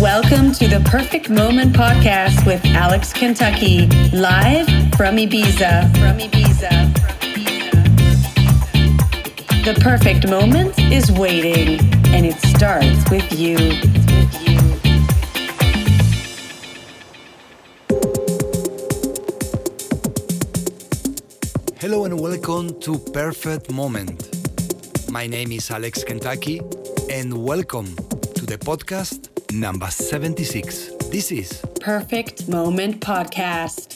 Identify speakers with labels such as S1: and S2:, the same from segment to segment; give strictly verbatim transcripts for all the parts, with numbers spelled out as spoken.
S1: Welcome to the Perfect Moment podcast with Alex Kentucky, live from Ibiza. From Ibiza. The perfect moment is waiting, and it starts with you.
S2: Hello and welcome to Perfect Moment. My name is Alex Kentucky, and welcome to the podcast number seventy-six. This is
S1: Perfect Moment Podcast.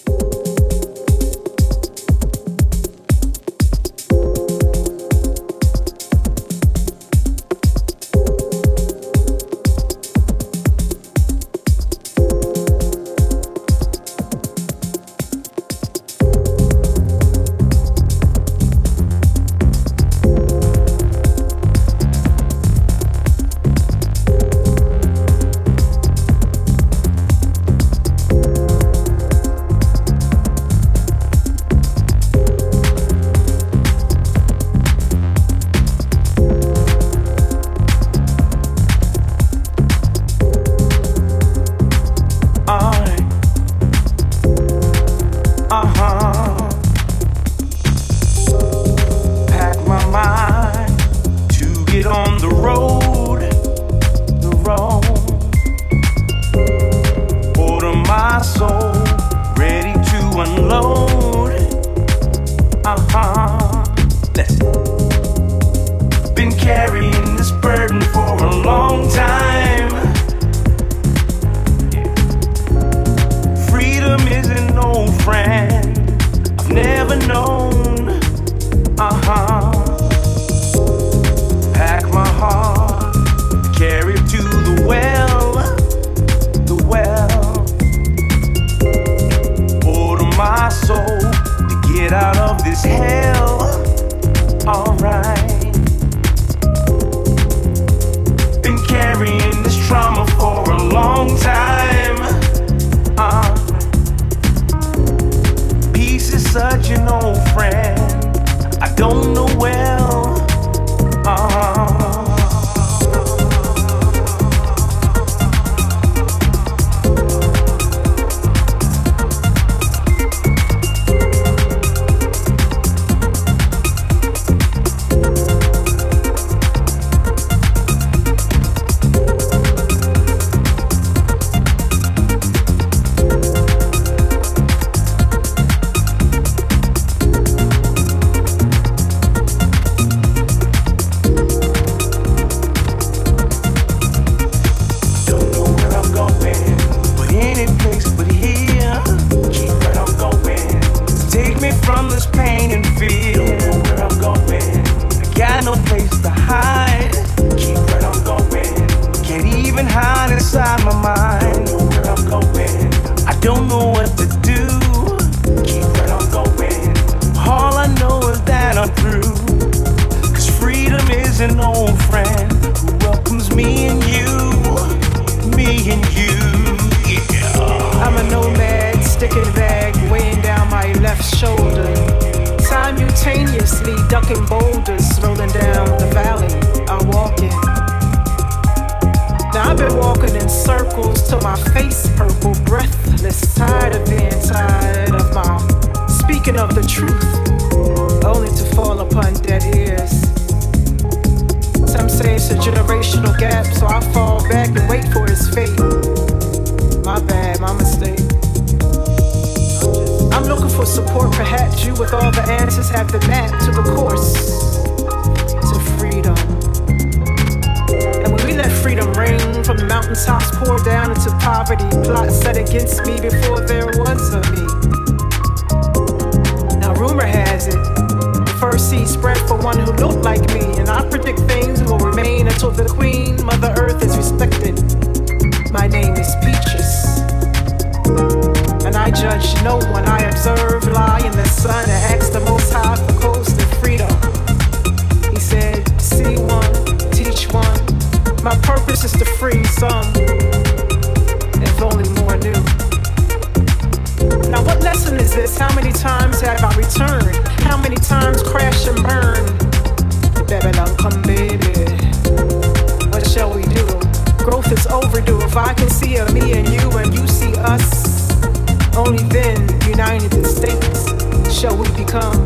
S3: Growth is over. ever do. If I can see a me and you and you see us, only then, united distinct, shall we become.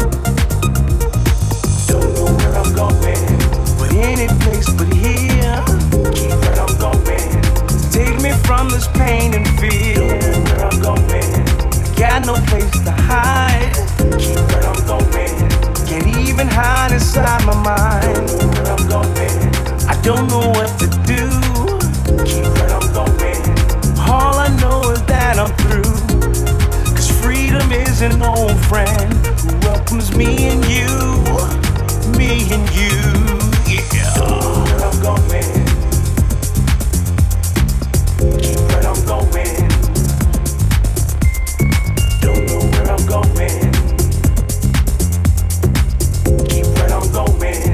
S4: Don't know where I'm going, but any place but here. Keep where I'm going. Take me from this pain and fear. Don't know where I'm going. Got no place to hide. Keep where I'm going. Can't even hide inside my mind. Don't know where I'm going. I don't know what to do. Keep where I'm going. All I know is that I'm through. Cause freedom is an old friend who welcomes me and you. Me and you. Yeah. Don't know where I'm going. Keep where I'm going. Don't know where I'm going. Keep where I'm going.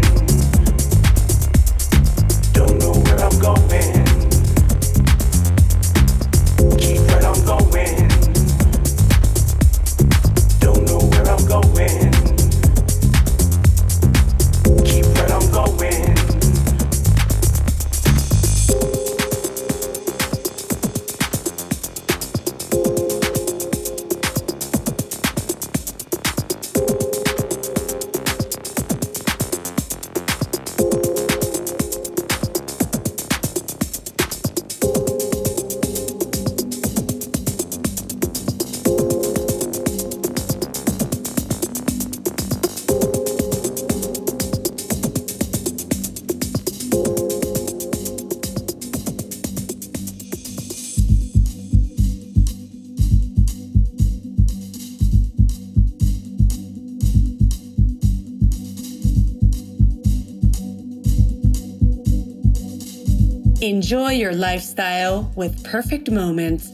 S4: Don't know where I'm going. Keep where I'm going. Don't know where I'm going. Keep where I'm going.
S1: Enjoy your lifestyle with Perfect Moments.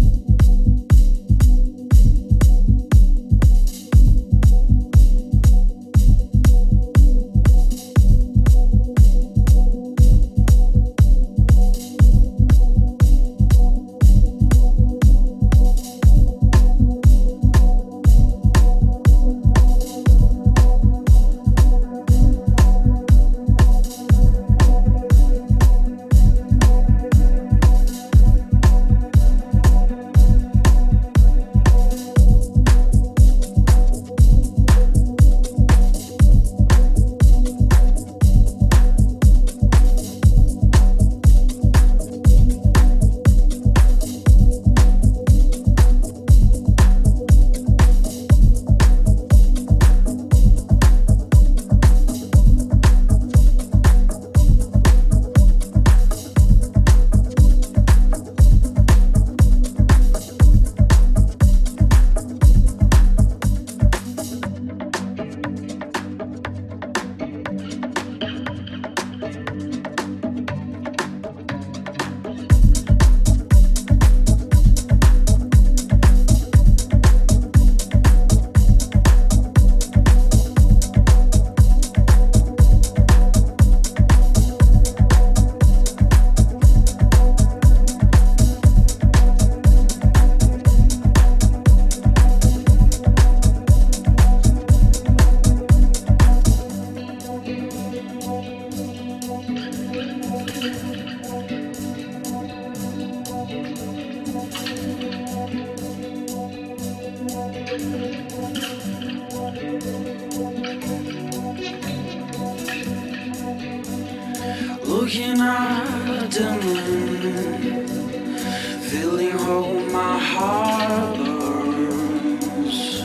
S5: Looking at the moon, feeling how my heart burns.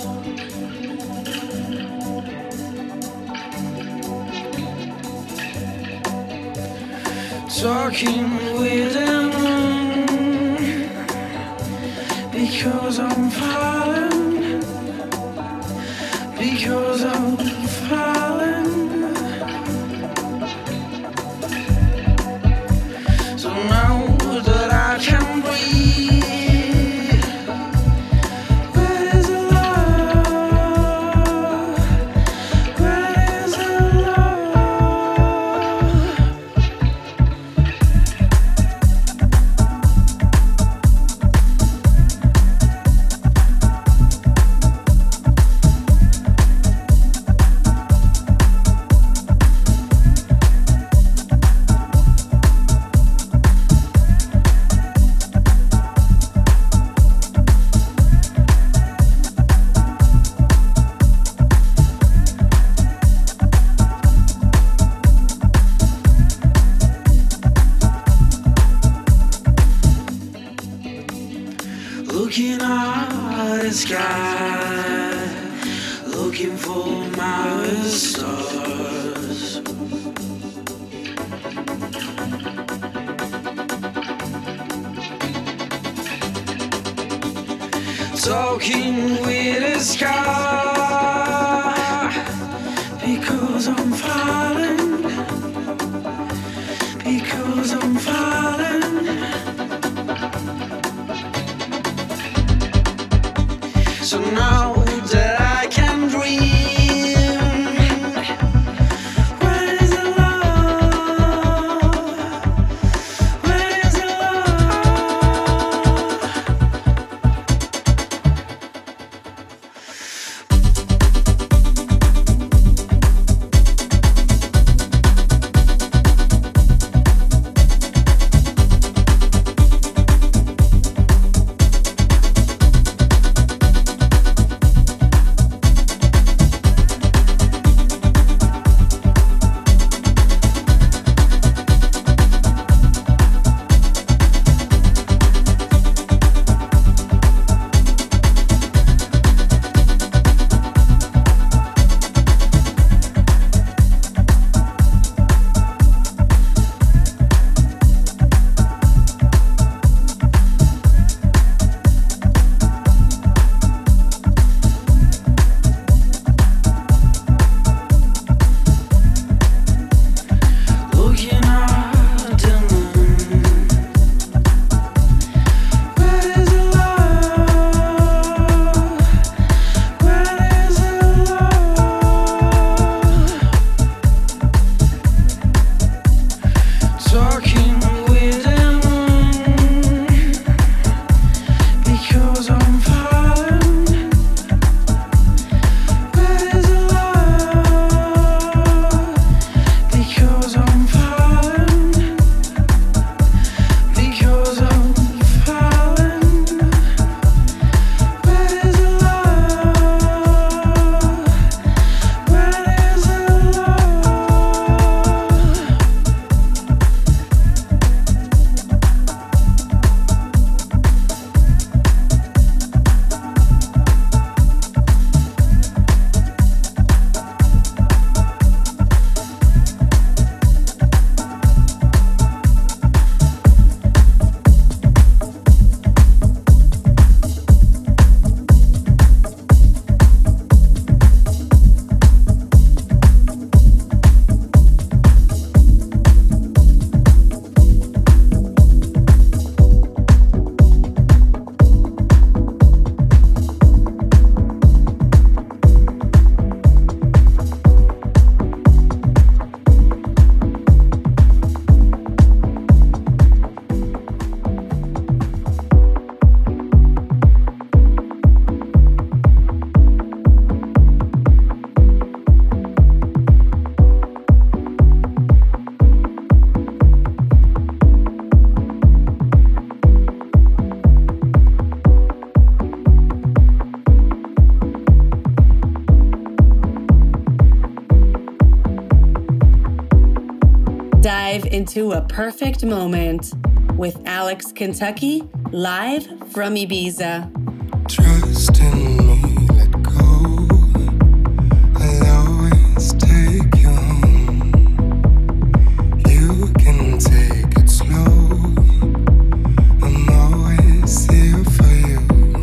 S5: Talking with the moon, because I'm falling, because I'm falling. So now that I can breathe, where is the love? Where is the Looking at the sky, looking for my stars. Talking with the sky, because I'm falling, because I'm falling. So now that I can dream, where is the love? Where is the
S1: Dive into a perfect moment with Alex Kentucky, live from Ibiza.
S6: Trust in me, let go. I'll always take you home. You can take it slow. I'm always here for you.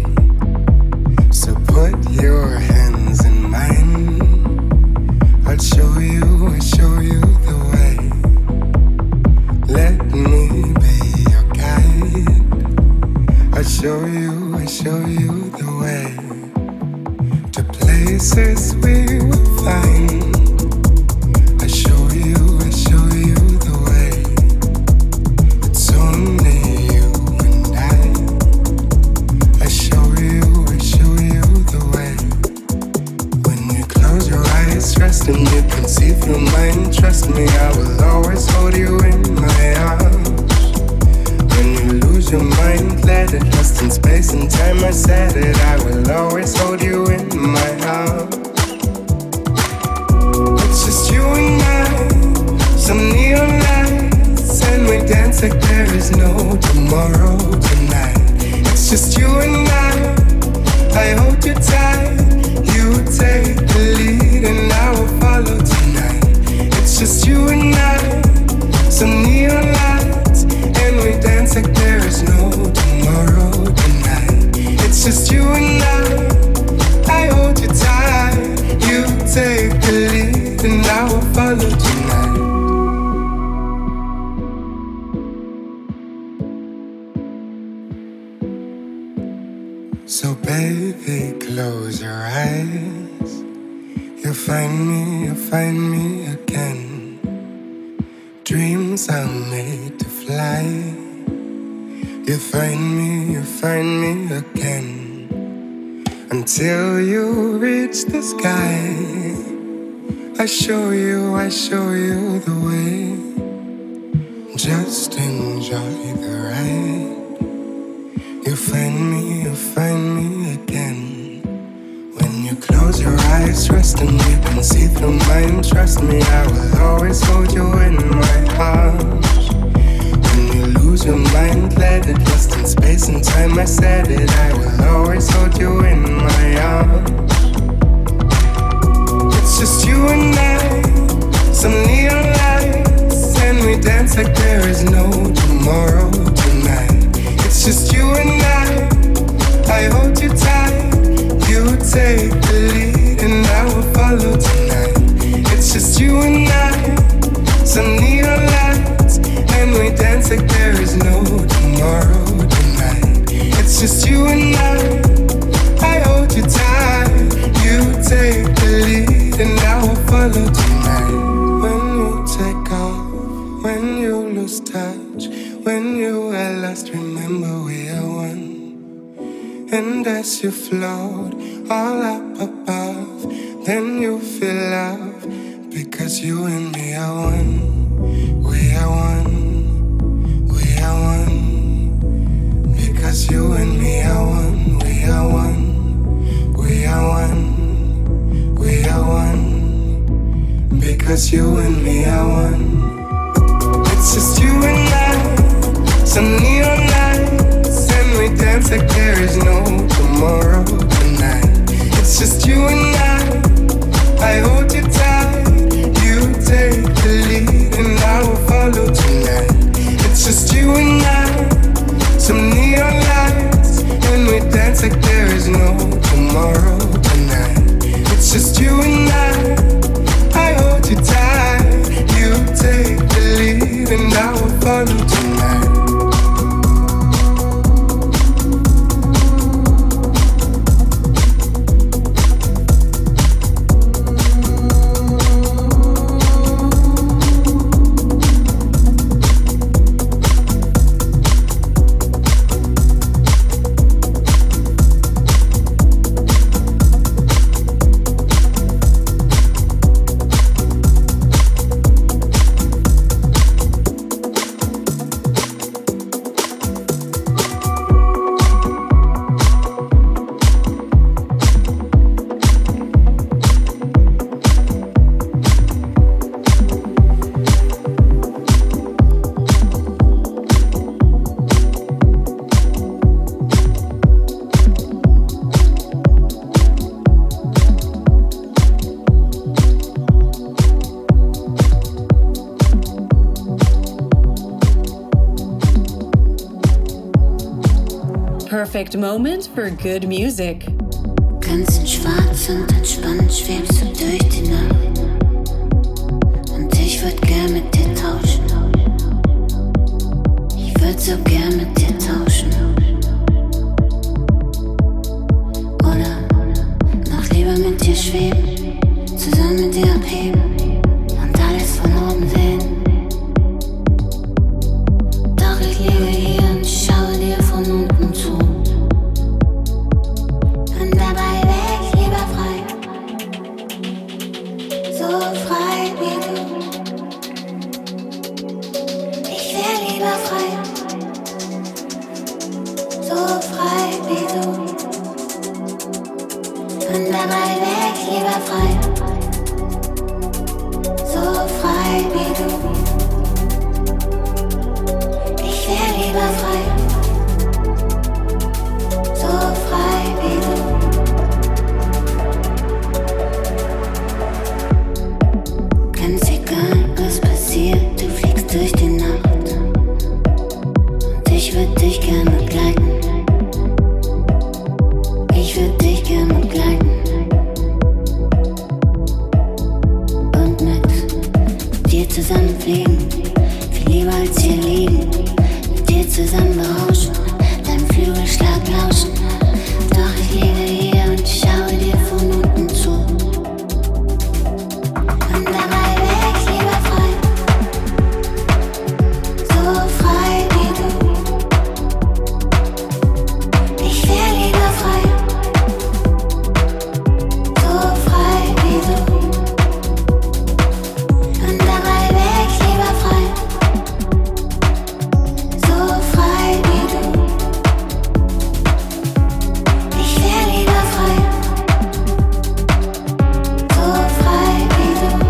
S6: So put your hands in mine. I'll show you, I'll show you the way. Let me be your guide. I'll show you, I'll show you the way to places we will find. I'll show you, I'll show you the way. It's only you and I. I'll show you, I'll show you the way. When you close your eyes, rest and you can see through mine. Trust me, I will always hold you in my arms. When you lose your mind, let it rest in space and time. I said it, I will always hold you in my arms. It's just you and I, some neon lights, and we dance like there is no tomorrow tonight. It's just you and I. I hold you tight, you take the lead, and I will follow tonight. It's just you and I, some neon lights, and we dance like there is no tomorrow tonight. It's just you and I, I hold you tight, you take the lead, and I will follow tonight. So baby, close your eyes. You'll find me, you'll find me again. Dreams are made to fly. You'll find me, you'll find me again. Until you reach the sky, I show you, I show you the way. Just enjoy the ride. You'll find me, you'll find me again. When you close your eyes, trust and you can see through mine. Trust me, I will always hold you in my arms. When you lose your mind, let it lost in space and time. I said it, I will always hold you in my arms. It's just you and I, some neon lights, and we dance like there is no tomorrow tonight. It's just you and I, I hold you tight, you take the lead, and I will follow tonight. It's just you and I, some neon lights, and we dance like there is no tomorrow tonight. It's just you and I, I hold you tight, you take the lead, and I will follow tonight. When you take off, when you lose touch, when you are lost, remember we are one. And as you float all up above, then you feel love, because you and me are one. We are one, we are one. Because you and me are one, we are one. We are one, we are one. Because you and me are one. It's just you and I, some neon lights, and we dance like there is no tomorrow tonight. It's just you and I, I hold you tight, you take the lead, and I will follow tonight. It's just you and I, some neon lights, and we dance like there is no tomorrow tonight. It's just you and I, I hold you tight, you take the lead, and I will follow tonight.
S1: Perfect moment for good music.
S7: Ganz in schwarz und entspannt schwebst du durch die Nacht. Und ich würd gern mit dir tauschen. Ich würd so gern mit dir tauschen. Oder noch lieber mit dir schweben, zusammen mit dir abheben und alles von oben sehen. Doch ich liege hier und schaue dir von unten zu. Und dabei wär ich lieber frei, so frei wie du. Ich wär lieber frei, so frei wie du. Und dabei wär ich lieber frei, so frei wie du. Ich wär lieber frei, würd dich gern begleiten. Ich würd dich gern begleiten. Und mit dir zusammen fliegen. Viel lieber als hier liegen. Mit dir zusammen berauschen. Deinem Flügelschlag lauschen. Doch ich liege hier und schaue dir von unten zu. Und dabei wär ich lieber frei. So frei wie du. Ich wär lieber frei. So frei wie du. Und dabei wär ich lieber frei. So frei wie du. Ich wär lieber frei. So frei wie du.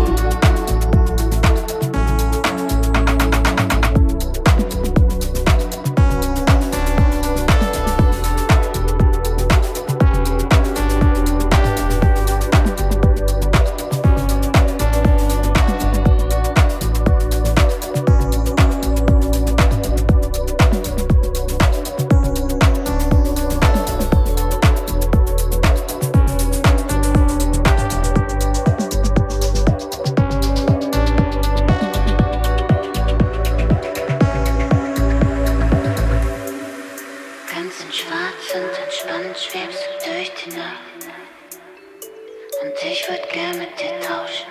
S7: Ganz in Schwarz und entspannt schwebst du durch die Nacht. Und ich würd gern mit dir tauschen.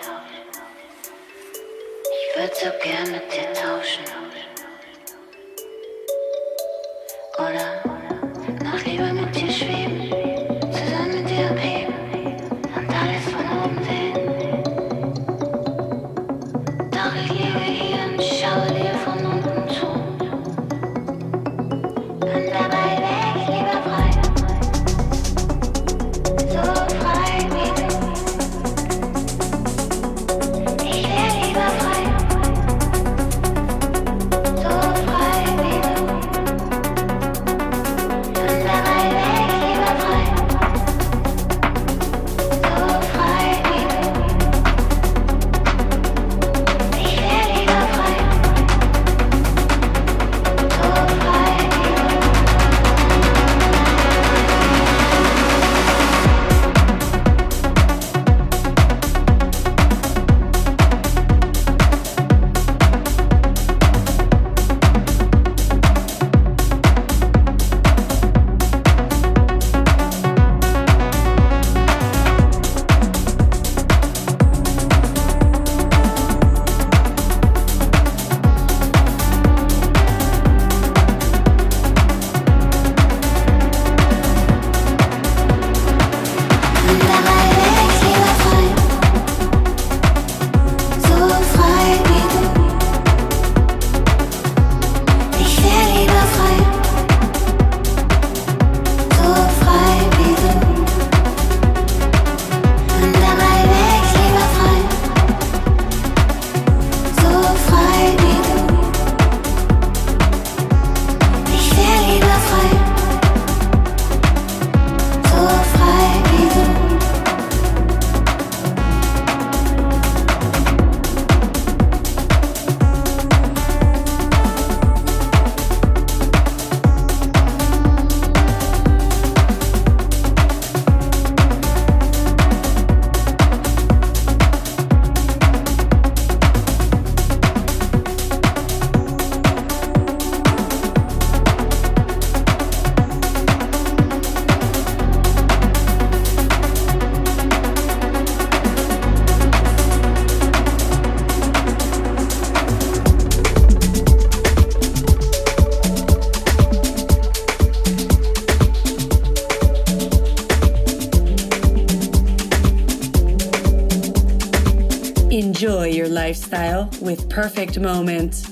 S7: Ich würd so gern mit dir tauschen. Oder noch lieber mit dir schweben. Zusammen mit dir abheben. Und alles von oben sehen. Doch ich liege hier und schaue dir von unten zu. Und dabei wär ich lieber frei. So frei wie du. Ich wär lieber frei. So frei wie du. Und dabei wär ich lieber frei. So frei wie du. Ich wär lieber frei. So frei wie du. Und dabei wär ich lieber frei. So frei wie du. Ich wär lieber frei. So frei wie du. Und dabei wär ich lieber frei. So frei wie du. Ich wär lieber frei. So frei wie du.
S1: Enjoy your lifestyle with Perfect Moment.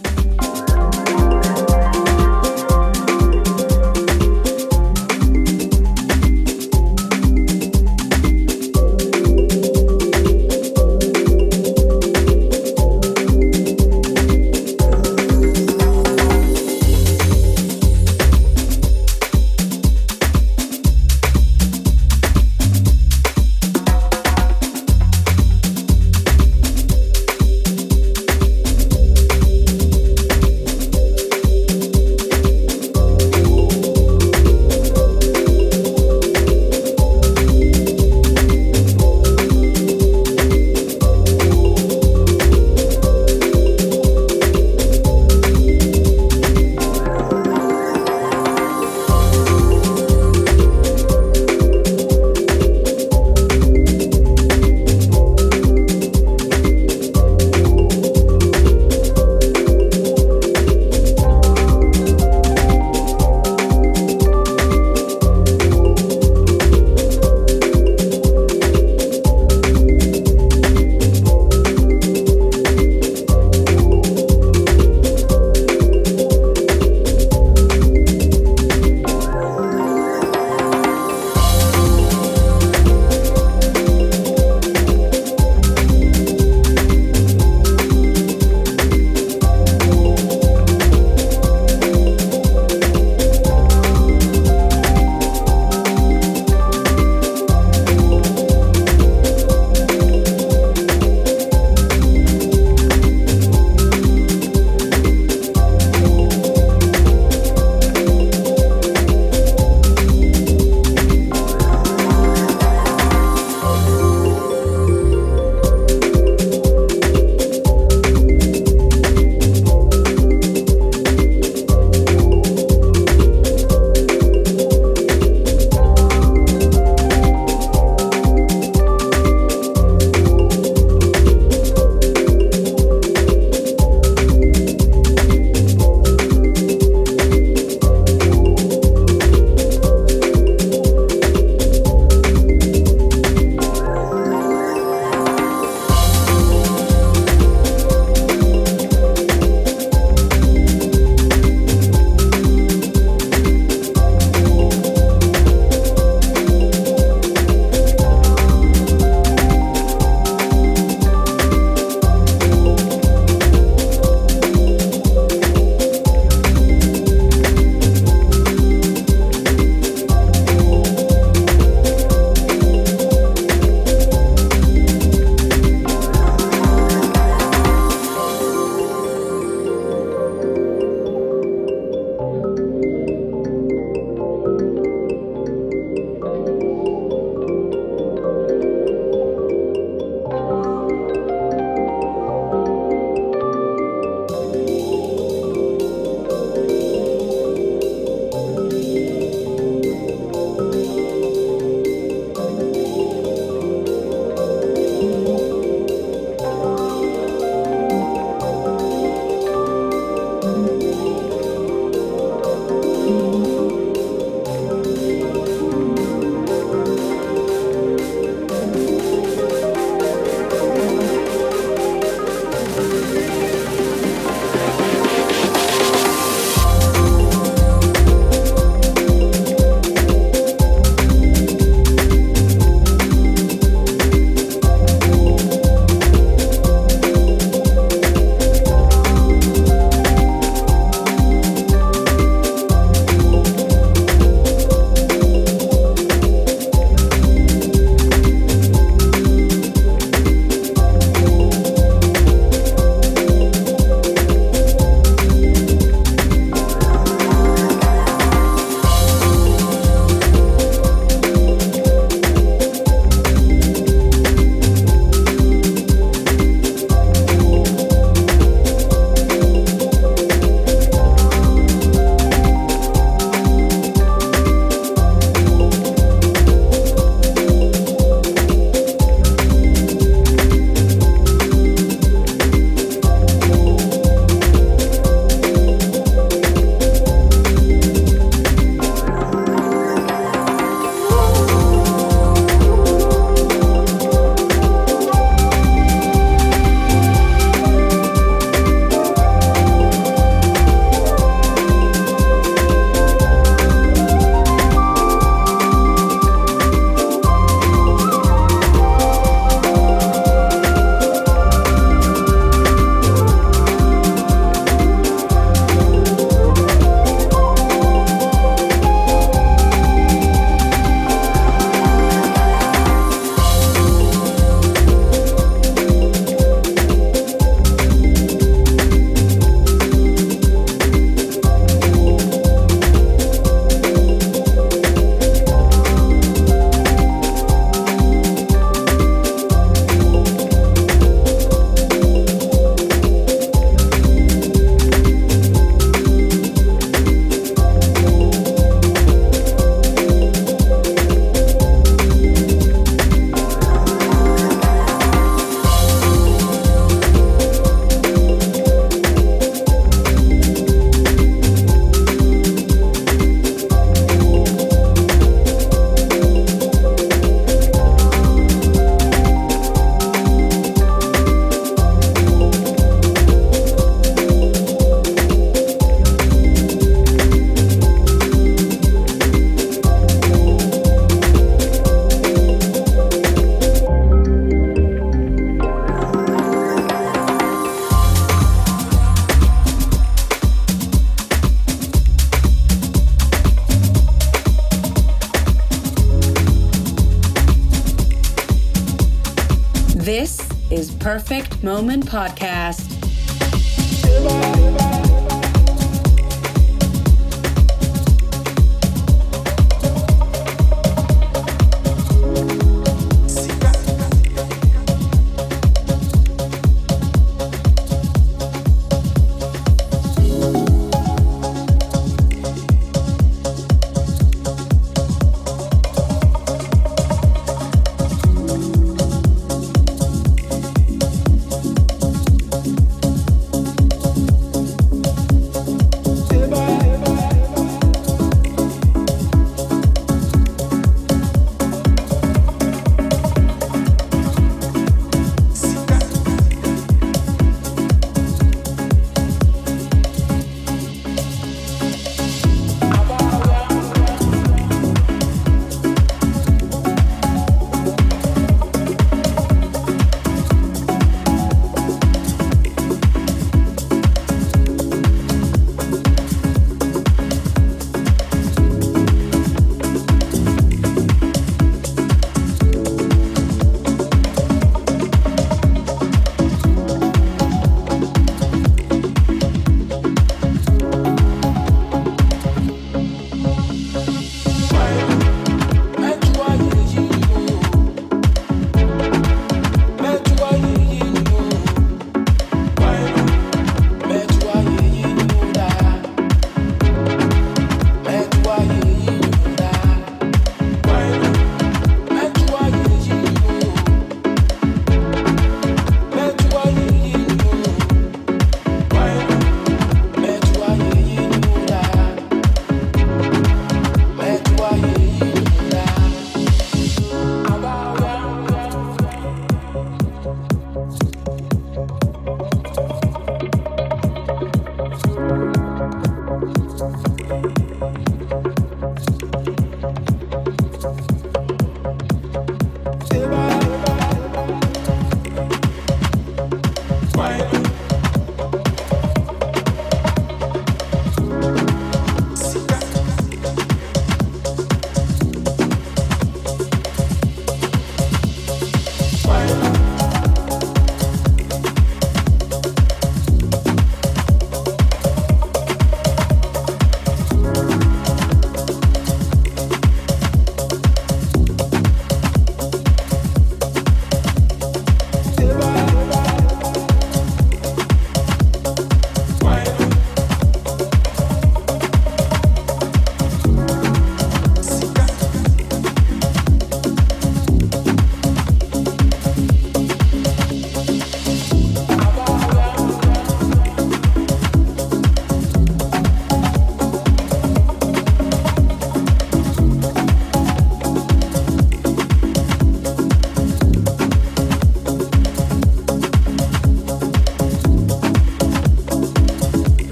S1: This is Perfect Moment Podcast.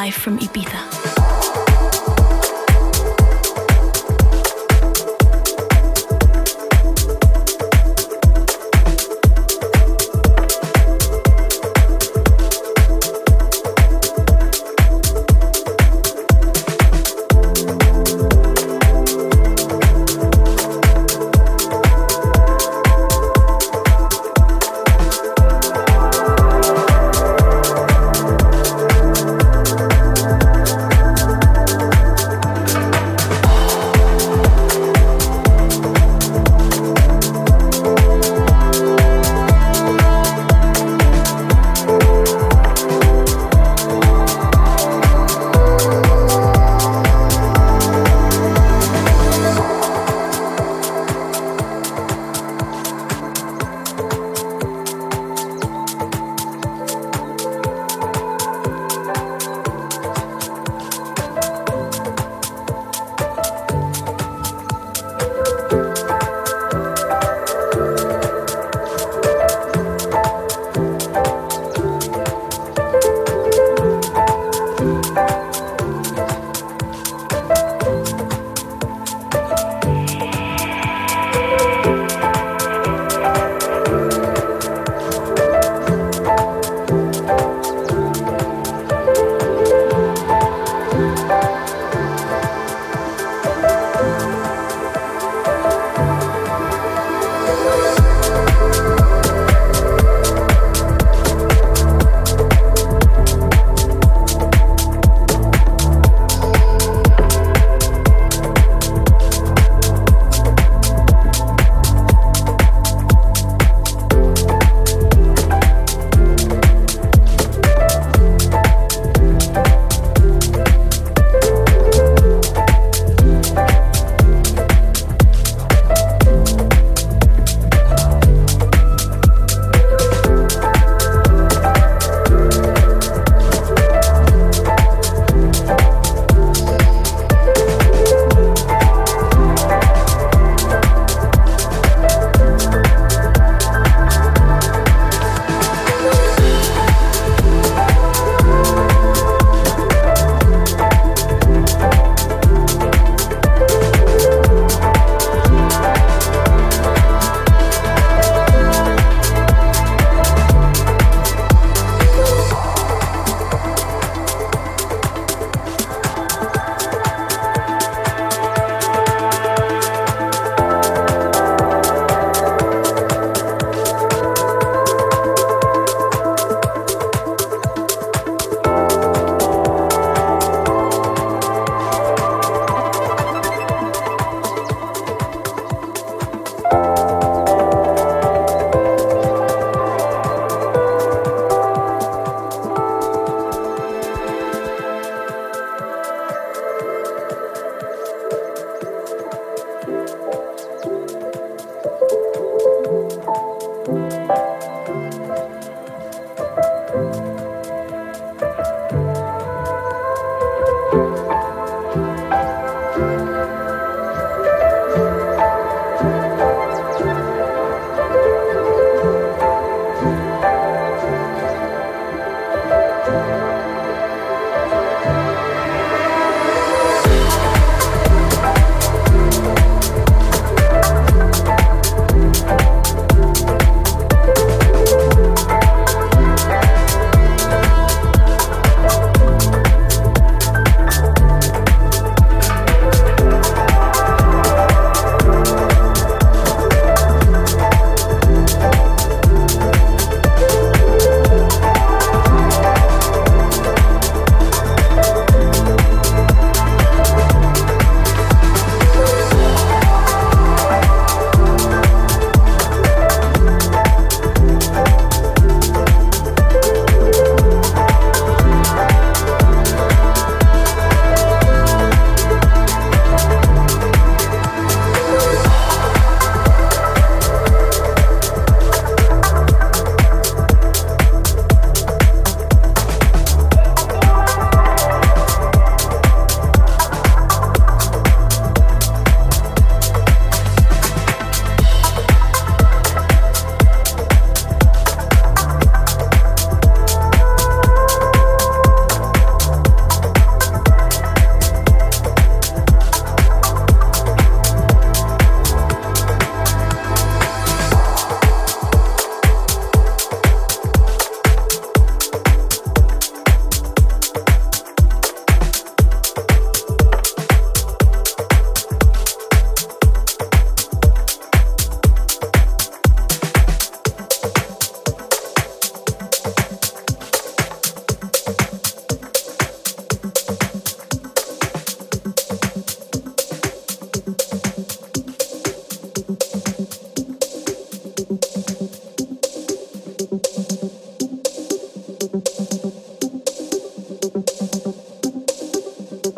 S8: live from Ibiza.
S9: We'll be right back.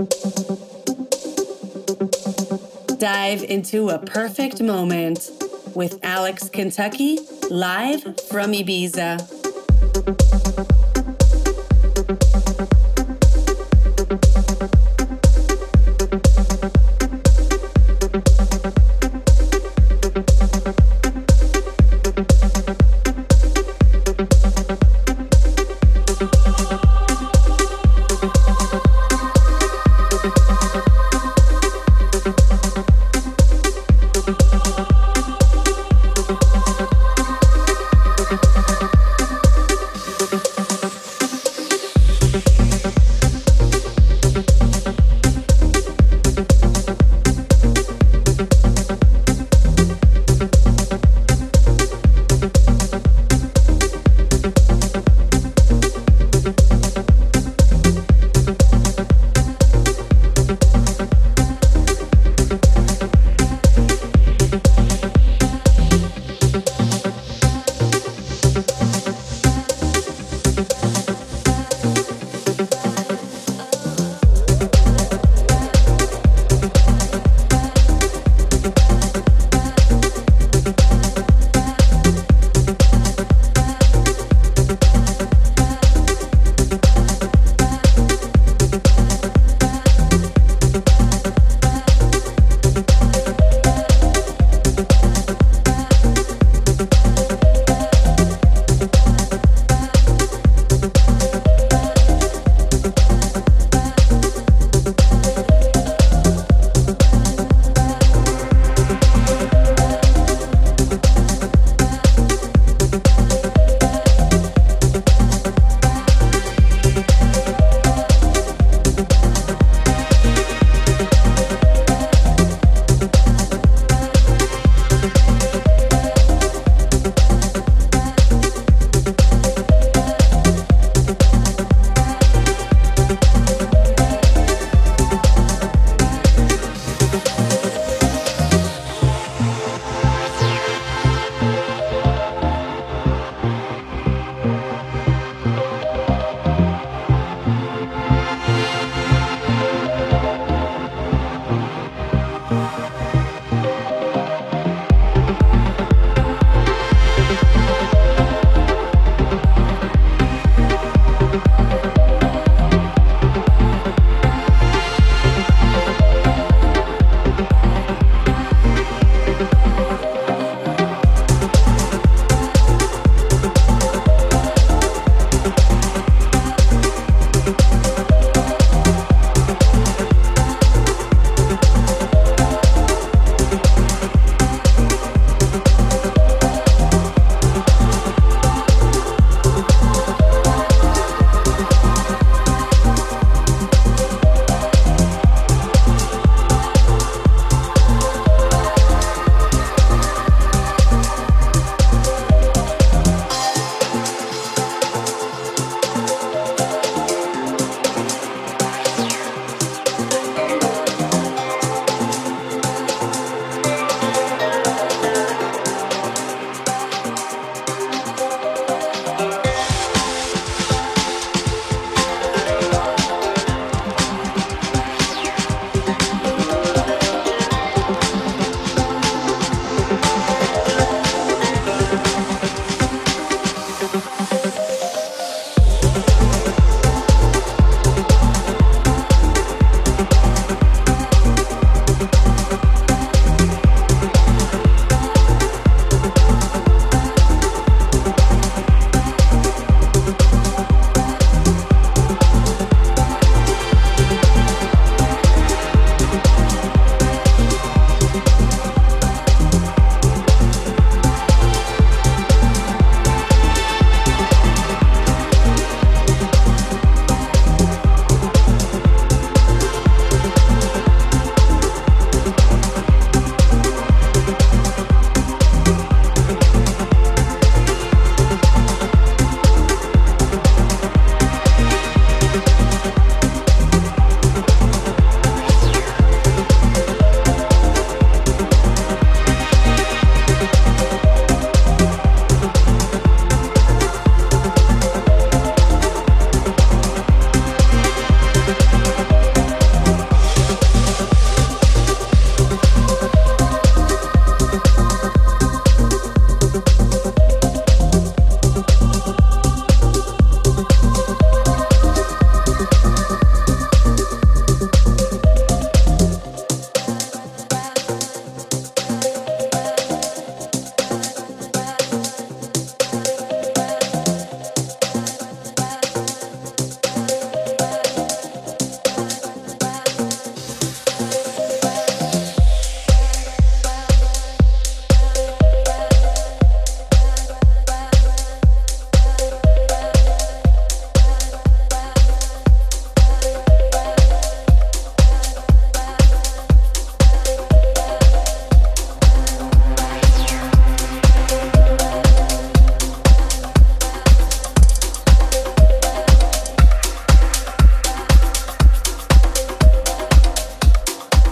S1: Dive into a perfect moment with Alex Kentucky, live from Ibiza.
S7: We'll be right back.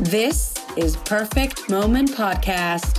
S1: This is Perfect Moment Podcast.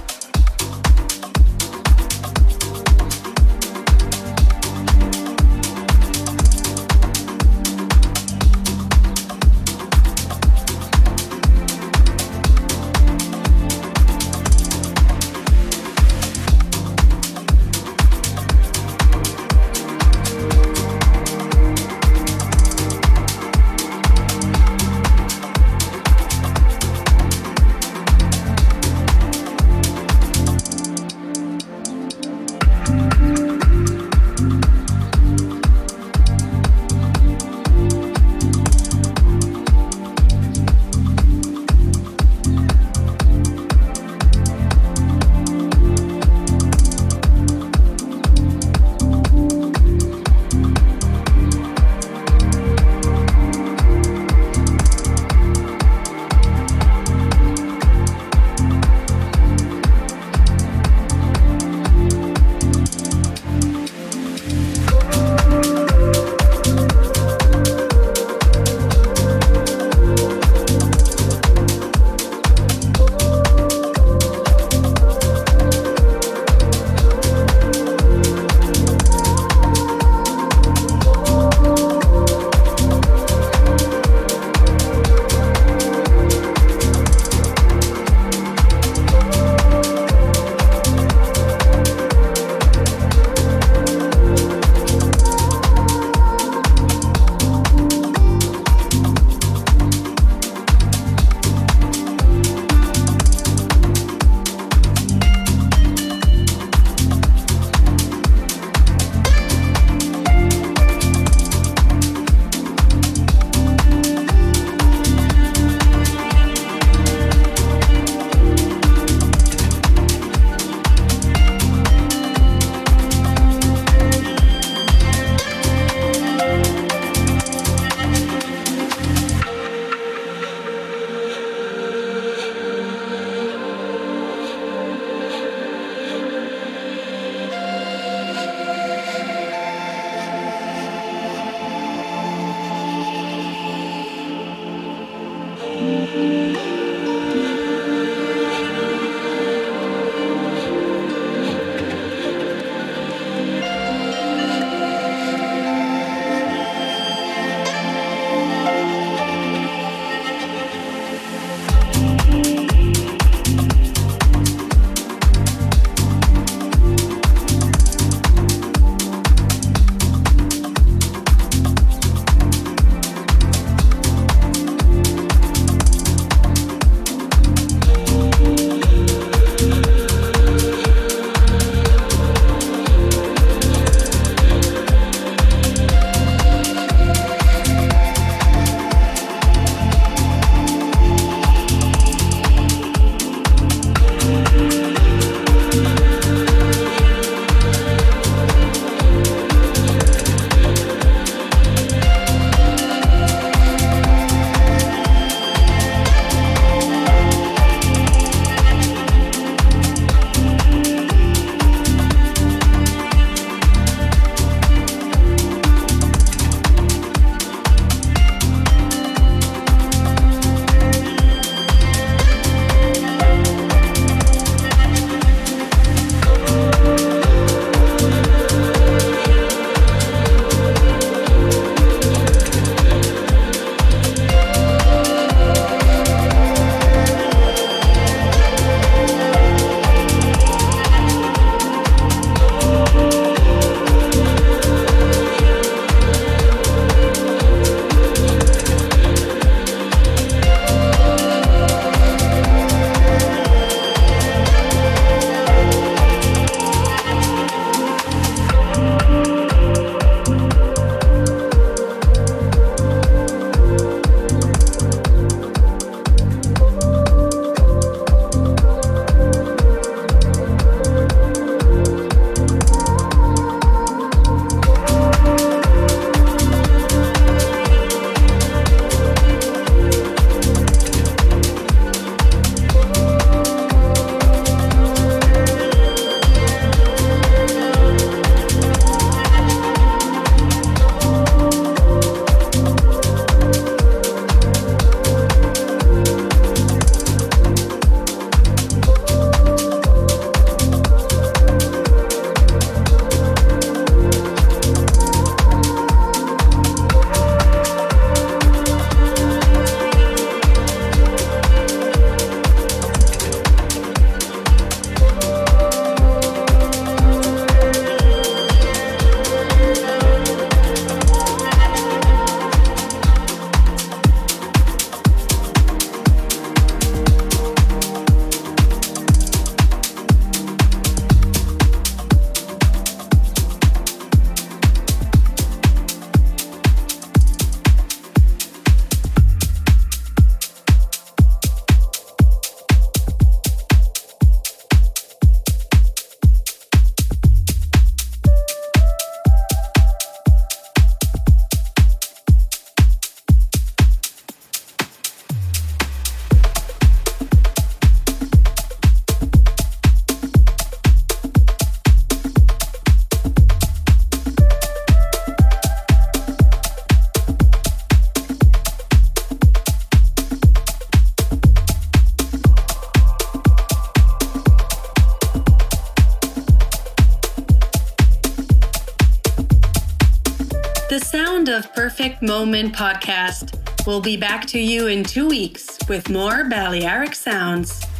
S1: of Perfect Moment podcast. We'll be back to you in two weeks with more Balearic sounds.